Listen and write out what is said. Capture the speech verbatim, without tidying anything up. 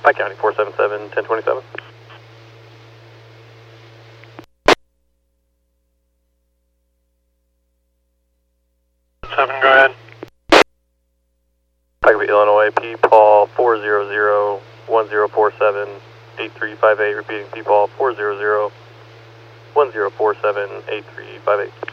Pike County, four seven seven, ten twenty-seven. seven, go ahead. Pike, Illinois, P. Paul, four zero zero, one zero four seven, eight three five eight, repeating P. Paul, four zero zero, one zero four seven, eight three five eight.